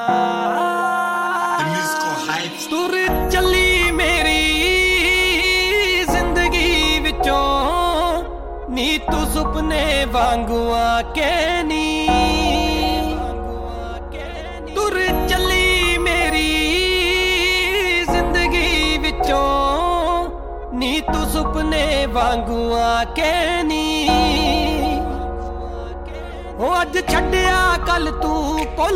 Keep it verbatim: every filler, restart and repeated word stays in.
तुर चली मेरी जिंदगी विचों नी तू सुपने वांगू आके नी तुर चली मेरी जिंदगी विचों नी तू सुपने वांगू आके नी ओ अज छड्डिया कल तू